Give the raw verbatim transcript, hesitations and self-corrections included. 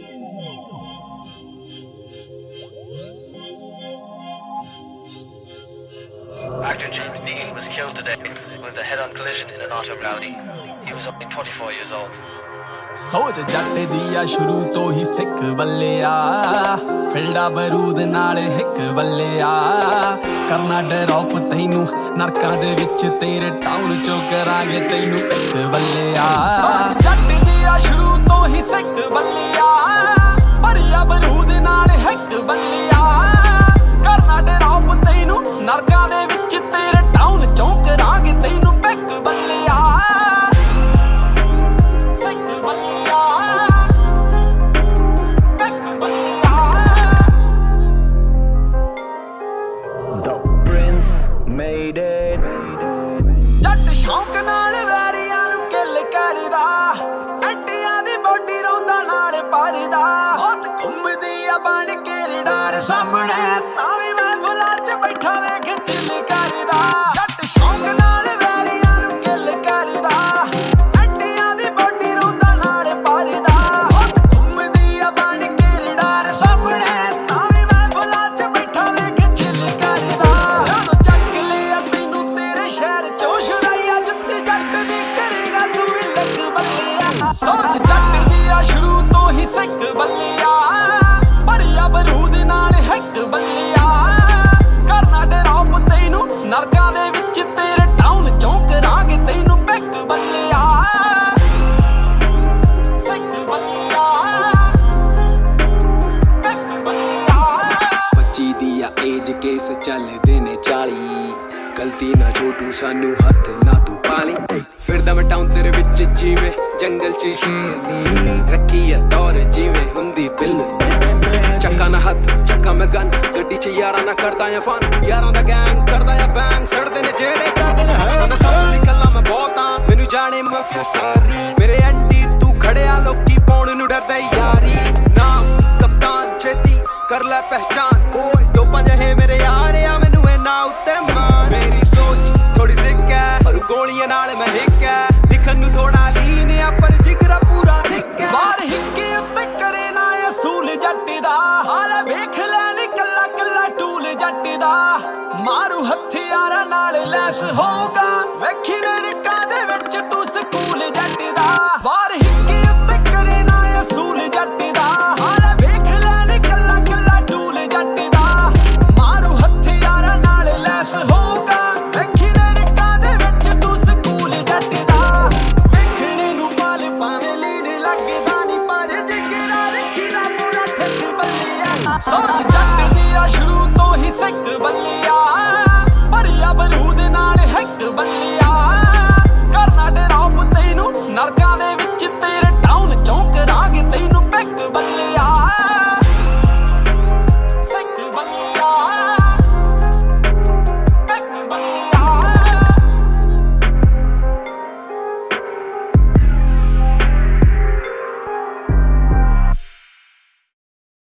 Actor James Dean was killed today with a head-on collision in an auto rowdy. He was only twenty-four years old. सोच जट दिया शुरू तो ही सिख वल्लिया फिल्डा बरूद नाल हिक वल्लिया करना डरॉप तैनू नरकां दे विच तेरे टाउन चो करांगे तैनू पिक वल्लिया सोच जट दिया शुरू तो ही सिख वल्लिया भरिया बरूद नाल हिक वल्लिया करना डरॉप तैनू नरकां दे विच तेरे टाउन चो करांगे तैनू पिक वल्लिया जट शौक नाल वैरियां नू किल करदा अंटियां दी बॉडी रौंदा नाल भरदा बहुत घुमदी आ बन के रडार सामने तां वी मैं फुलां च बैठा वेख चिल करदा जट शौक नाल वैरियां नू किल करदा अंटियां दी बॉडी रौंदा नाल भरदा बहुत घुमदी आ बन के रडार सामने तां वी मैं फुलां च बैठा वेख चिल करदा जदों चक लिया तैनू तेरे शहर चो शुराइया जुत्ती जट दी करेगा तू भी लग बल्लिया सोच जट दिया शुरू तो ही सिक बल्लिया भरिया बरूद नाल हिक बल्लिया करना डरॉप तैनू नरकां दे विच तेरे टाउन चो करांगे तैनू पिक बल्लिया सिक बल्लिया पिक बल्लिया पच्ची दिया एज केस चलदे ने चाली गलती ना छोटू सानू हथ ना तू पाली फिरदा मैं टाउन तेरे विच जीवे जंगल च शेरनी रखी है दौर जीवे हुंदी बिल चक्का ना हथ चक्का मैं गन गड्डी च यारा ना करदा या फन यारां दा गैंग करदा या बैंग सड़दे ने जेड़े करदे ने मैं सब निकलना मैं बहुत हां मैनू जाने माफिया सारी मेरे एंटी तू खड़िया लोकी पौण नू डरदा यारी नाम कप्तान छेती कर ले पहचान ओए दो पंज है मेरे यार या मैनू इना उत्ते मान मेरी सोच थोड़ी सिक है पर गोलियां नाल मैं हिक है दिखन नू थोड़ा लीन है पर जिगरा पूरा हिक है बार हिक्के उत्ते करे ना असूल जट दा हाले वेख ले नी कल्ला कल्ला टूल जट दा मारू हथियारां नाल लैस होगा वेखी नरकां दे विच तू स्कूल जट दा बार हिक्के उत्ते करे ना असूल जट दा हाले वेख ले नी कल्ला कल्ला टूल जट दा मारू हथियारां नाल लैस होगा वेखी नरकां दे विच तू स्कूल जट दा वेखणे नू पाल पावे लीन लगदा नी पर जिगरा रखी ना पूरा ठक बल्लिया सोच